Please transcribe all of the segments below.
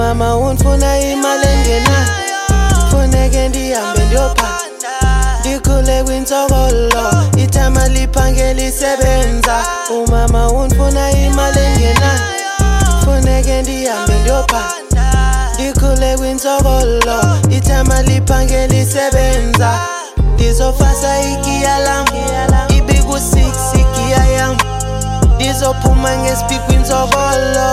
Umama unfuna imali engenayo, funeke ndihambe ndiyophatha, ndikhule kwintsokolo, ithama liphangela lisebenza. Umama unfuna imali engenayo, funeke ndihambe ndiyophatha, ndikhule kwintsokolo, ithama liphangela lisebenza. Ndizofasa igiya lam, ibe ku-6 igiya yam, ndizophuma ngespeed kwintsokolo,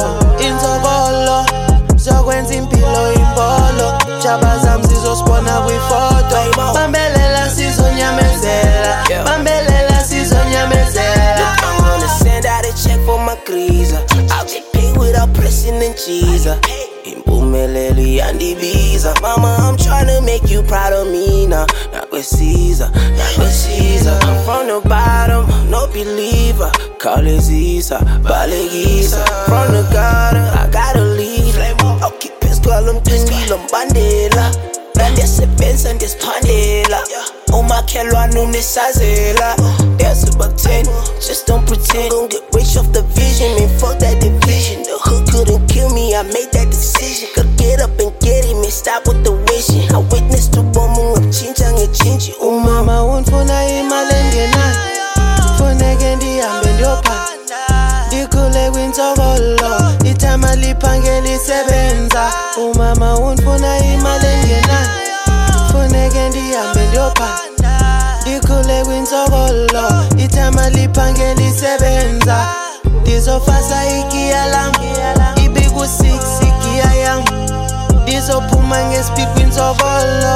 intsokolo zokwenza impilo imbolo, jaba zam zizosibona kwifoto, bambelela sizonyamezela, bambelela sizonyamezela. I'm gonna send out a check for my greaser, I'll get paid without pressing and cheeser. Impumelelo yandibiza, mama, I'm tryna make you proud of me now. Not with Caesar, not with Caesar. I'm from the bottom, no believer. Call it Caesar, Balegisa. From the gutter, I gotta leave. I'll keep his girl, I'm Tindilum Bandela. Ndesebenza ndesiphandela, umakhelwane unesazela. There's about 10, just don't pretend. Gon' get rich off the vision, man, fuck that division. The hood couldn't kill me, I made that decision. Could get up and get him and stop with the wishing. I witnessed the woman ngachinja ngechinji. Umama unfuna imali engenayo, funeke ndihambe ndiyophatha, ndikhule kwintsokolo, ithama liphangela lisebenza. Umama unfuna imali engenayo, funeke ndihambe ndiyophatha, ndikhule kwintsokolo, ithama liphangela lisebenza. Ndizofasa igiya lam, ibe ku-6 igiya yam, ndizophuma ngespeed kwintsokolo,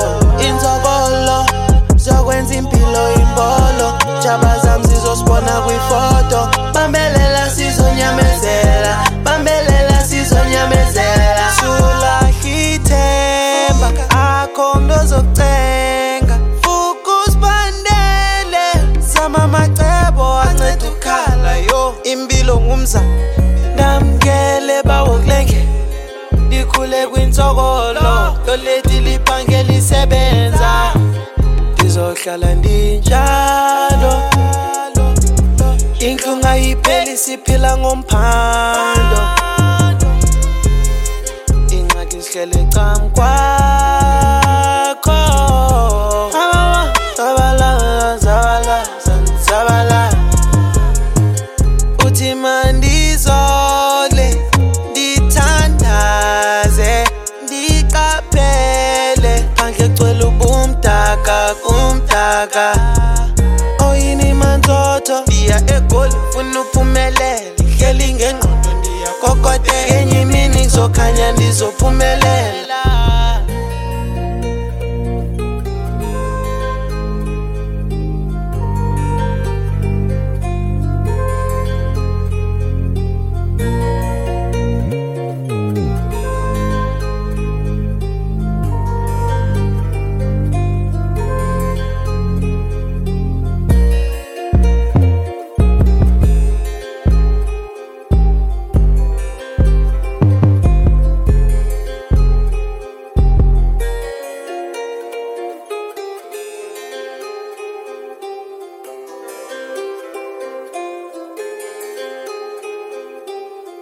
intsokolo zokwenza impilo imbolo, jaba zam zizosibona kwifoto, bambelela sizonyamezela, bambelela sizonyamezela. Sulahla ithemba, akho mntu ozokuthenga, vuka uzibandele, zama amacebo anceda ukhala yo. Impilo ngumzamo, ndamkele bawokulenge, ndikhule kwintsokolo, loleti liphangela lisebenza. Ndizohlala ndinjalo, inhlungu ayipheli siphila ngomphando, ingxaki sihlele ecam kwakho. Zabala, zabala, zabala, uthi mandizole, ndithandaze, ndiqaphele, phandle kugcwele ubumdaka, kumdaka. Oyini manzotho, ndiya egoli funa uphumelele, hleli ngengqondo ndiyakokotela, ngenye imini kuzokhanya ndizophumelela.